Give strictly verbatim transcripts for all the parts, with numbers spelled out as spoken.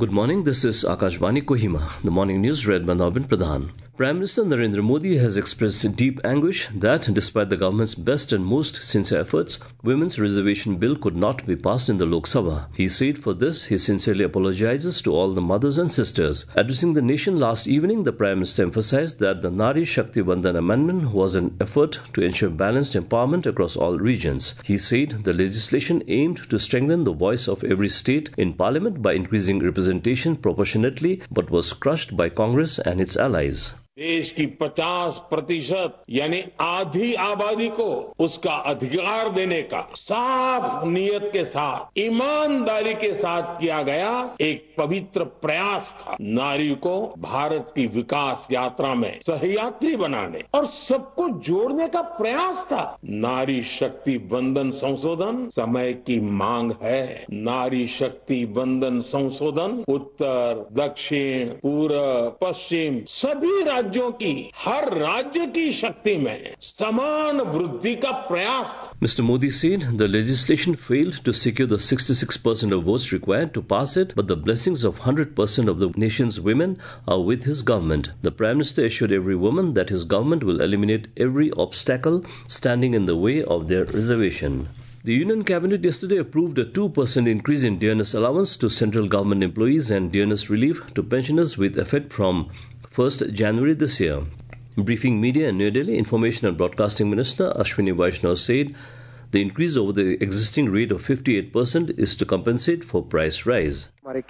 Good morning, this is Akashvani Kohima. The morning news read by Navin Pradhan. Prime Minister Narendra Modi has expressed deep anguish that, despite the government's best and most sincere efforts, Women's Reservation Bill could not be passed in the Lok Sabha. He said for this, he sincerely apologizes to all the mothers and sisters. Addressing the nation last evening, the Prime Minister emphasized that the Nari Shakti Bandhan Amendment was an effort to ensure balanced empowerment across all regions. He said the legislation aimed to strengthen the voice of every state in Parliament by increasing representation proportionately, but was crushed by Congress and its allies. देश की पचास प्रतिशत यानी आधी आबादी को उसका अधिकार देने का साफ नियत के साथ, ईमानदारी के साथ किया गया एक पवित्र प्रयास था। नारी को भारत की विकास यात्रा में सहयात्री बनाने और सबको जोड़ने का प्रयास था। नारी शक्ति बंधन संशोधन समय की मांग है। नारी शक्ति बंधन संशोधन उत्तर, दक्षिण, पूर्व, पश्चिम सभी राज्यों की, हर राज्य की शक्ति में समान वृद्धि का प्रयास था। Mister Modi said the legislation failed to secure the sixty-six percent of votes required to pass it, but the blessings of one hundred percent of the nation's women are with his government. The Prime Minister assured every woman that his government will eliminate every obstacle standing in the way of their reservation. The Union Cabinet yesterday approved a two percent increase in dearness allowance to central government employees and dearness relief to pensioners with effect from first January this year. Briefing media in New Delhi, Information and Broadcasting Minister Ashwini Vaishnaw said the increase over the existing rate of fifty-eight percent is to compensate for price rise.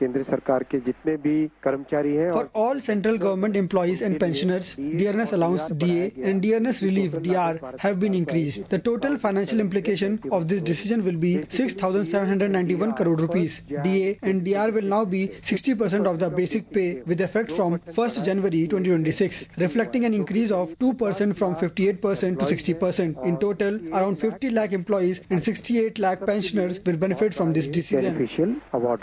For all central government employees and pensioners, dearness allowance D A and dearness relief D R have been increased. The total financial implication of this decision will be six thousand seven hundred ninety-one crore rupees. D A and D R will now be sixty percent of the basic pay with effect from first January twenty twenty-six, reflecting an increase of two percent from fifty-eight percent to sixty percent. In total, around fifty lakh employees and sixty-eight lakh pensioners will benefit from this decision.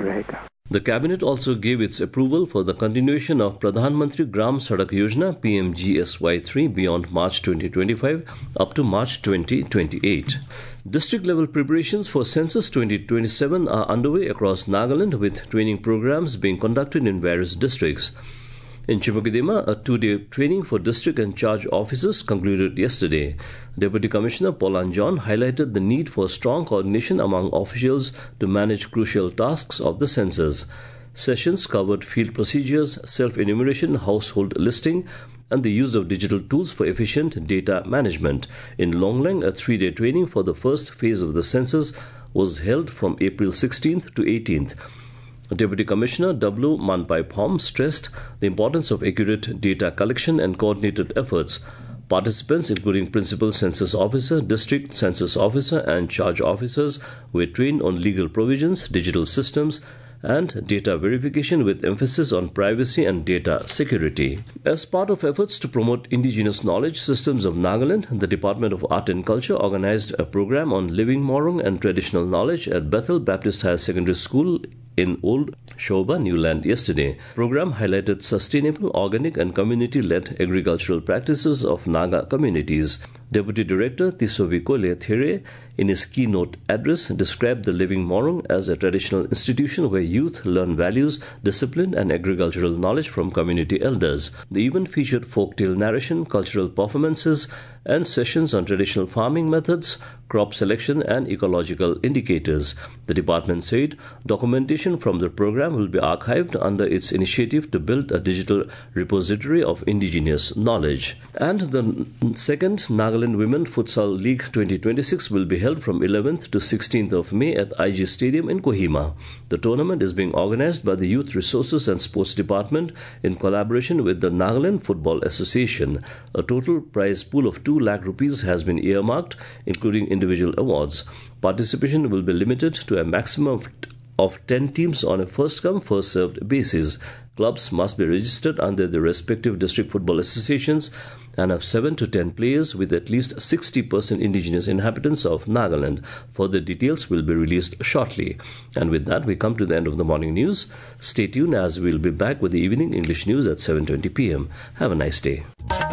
The Cabinet also gave its approval for the continuation of Pradhan Mantri Gram Sadak Yojana P M G S Y three beyond March twenty twenty-five up to March twenty twenty-eight. District level preparations for Census twenty twenty-seven are underway across Nagaland, with training programs being conducted in various districts. In Chimokidema, a two-day training for district and charge officers concluded yesterday. Deputy Commissioner Paulan John highlighted the need for strong coordination among officials to manage crucial tasks of the census. Sessions covered field procedures, self-enumeration, household listing, and the use of digital tools for efficient data management. In Longlang, a three-day training for the first phase of the census was held from April sixteenth to eighteenth. Deputy Commissioner W. Manpai Phom stressed the importance of accurate data collection and coordinated efforts. Participants, including Principal Census Officer, District Census Officer, and Charge Officers, were trained on legal provisions, digital systems, and data verification with emphasis on privacy and data security. As part of efforts to promote indigenous knowledge systems of Nagaland, the Department of Art and Culture organized a program on living morung and traditional knowledge at Bethel Baptist Higher Secondary School in Old Shoba, Newland yesterday. Program highlighted sustainable, organic and community-led agricultural practices of Naga communities. Deputy Director Tisoviko Lethere, in his keynote address, described the Living Morung as a traditional institution where youth learn values, discipline and agricultural knowledge from community elders. The event featured folktale narration, cultural performances and sessions on traditional farming methods, crop selection and ecological indicators. The department said documentation from the program will be archived under its initiative to build a digital repository of indigenous knowledge. And the second Nagaland Women Futsal League twenty twenty-six will be held from eleventh to sixteenth of May at I G Stadium in Kohima. The tournament is being organized by the Youth Resources and Sports Department in collaboration with the Nagaland Football Association. A total prize pool of two lakh rupees has been earmarked, including individual awards. Participation will be limited to a maximum of ten teams on a first-come, first-served basis. Clubs must be registered under the respective district football associations and have seven to ten players with at least sixty percent indigenous inhabitants of Nagaland. Further details will be released shortly. And with that, we come to the end of the morning news. Stay tuned as we'll be back with the evening English news at seven twenty p.m. Have a nice day.